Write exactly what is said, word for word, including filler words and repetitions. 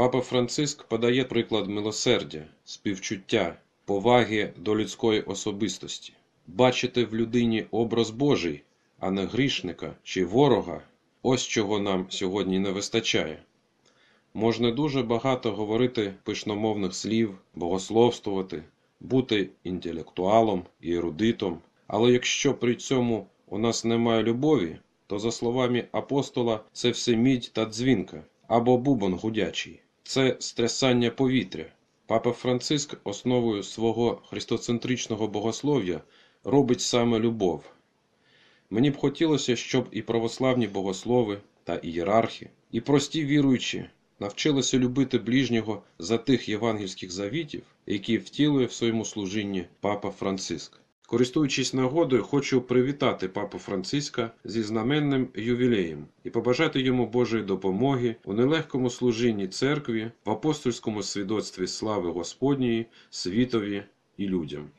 Папа Франциск подає приклад милосердя, співчуття, поваги до людської особистості. Бачити в людині образ Божий, а не грішника чи ворога – ось чого нам сьогодні не вистачає. Можна дуже багато говорити пишномовних слів, богословствувати, бути інтелектуалом і ерудитом, але якщо при цьому у нас немає любові, то, за словами апостола, це все мідь та дзвінка, або бубон гудячий. Це стрясання повітря. Папа Франциск основою свого христоцентричного богослов'я робить саме любов. Мені б хотілося, щоб і православні богослови та ієрархи, і прості віруючі навчилися любити ближнього за тих євангельських завітів, які втілює в своєму служінні Папа Франциск. Користуючись нагодою, хочу привітати Папу Франциска зі знаменним ювілеєм і побажати йому Божої допомоги у нелегкому служінні церкві, в апостольському свідоцтві слави Господньої, світові і людям.